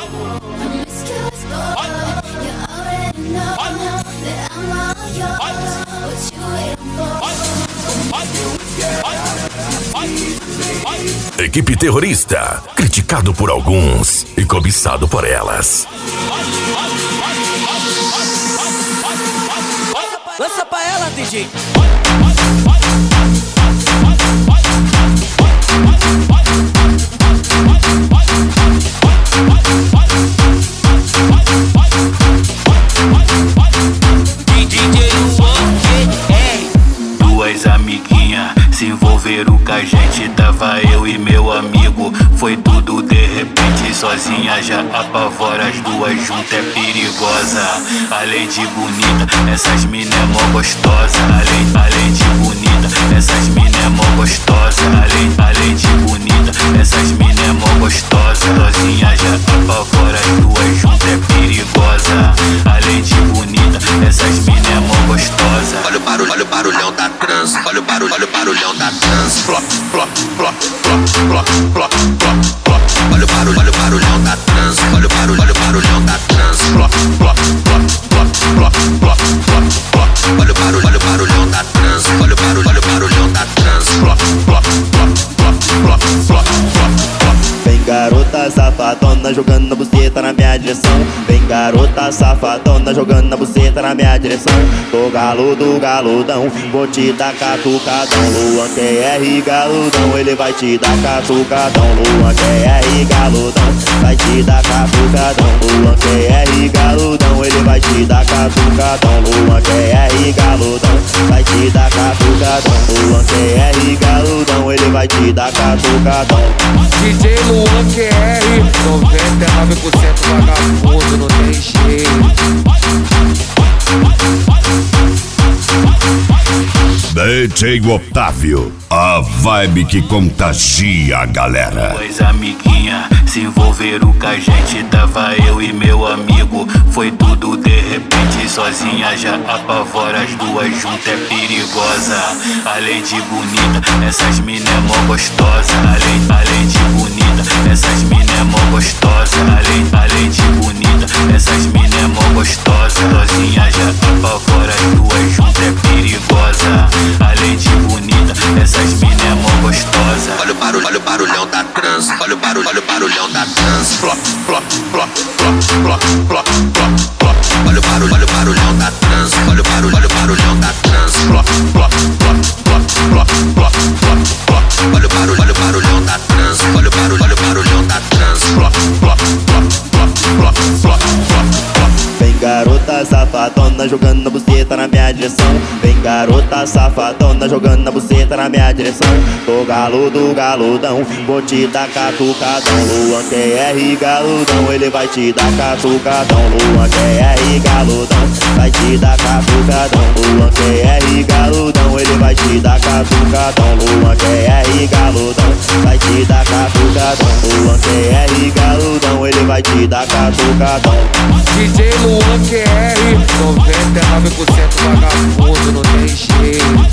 Equipe terrorista, criticado por alguns e cobiçado por elas. Lança pra ela, DJ. Duas amiguinhas se envolveram com a gente. Tava eu e meu amigo, foi tudo de repente. Sozinha já apavora, as duas juntas é perigosa. Além de bonita, essas mina é mó gostosa. Além de bonita, essas mina é mó gostosa. Além de bonita, essas mina é mó gostosa. Sozinha já apavora, as duas juntas é perigosa. Além de bonita, essas mina é mó gostosa. Olha o barulhão da trans. Olha o barulhão da trans. Flop, flop, flop, flop, flop, flop, flop, flop. Olha o barulhão da trans. Olha o barulhão da trans. Flop, flop, flop, flop, flop, flop, flop, flop. Olha o barulhão da trans. Olha o barulhão da trans. Flop, flop, flop, flop, flop, flop, flop, flop. Vem garota safadona jogando a buceta na minha direção. Vem garota safadona jogando a buceta na minha direção. Tô galudo, galudão, vou te dar catucadão. Luan QR galudão, ele vai te dar catucadão. Luan QR galudão, vai te dar catucadão. Luan QR galudão, ele vai te dar catucadão. Luan QR galudão, vai te dar catucadão. Luan QR galudão, ele vai te dar catucadão. DJ Luan QR, 99% vagabundo, não tem jeito. DJ Otávio, a vibe que contagia a galera. Duas amiguinhas se envolveram com a gente. Tava eu e meu amigo, foi tudo de repente. Sozinha já apavora, as duas juntas é perigosa. Além de bonita, essas mina é mó gostosa. Além de bonita, essas mina é mó gostosa. Além de bonita, essas mina é mó gostosa. Sozinha já apavora, as duas juntas é perigosa. Além de bonita, essas mina é mó gostosa. Olha o barulhão da trans. Olha o barulhão da trans. Flop, flop, flop, flop, flop, flop, flop, flop. Olha o barulhão da trans. Olha o barulhão da trans. Flop, flop, flop, flop, flop, flop, flop, flop. Olha o barulhão da trans. Olha o barulhão da trans. Flop, flop, flop, flop, flop, flop, flop, flop. Vem garota safadona jogando a buceta na minha direção. Vem garota safadona jogando a buceta na minha direção. Tô galudo, galudão, vou te dar catucadão. Luan QR galudão, ele vai te dar catucadão. Luan QR galudão, vai te dar catucadão. Luan QR galudão, ele vai te dar catucadão. Luan QR galudão, vai te dar catucadão. Luan QR galudão, ele vai te dar catucadão. DJ Luan QR, 99% vagabundo, não tem jeito.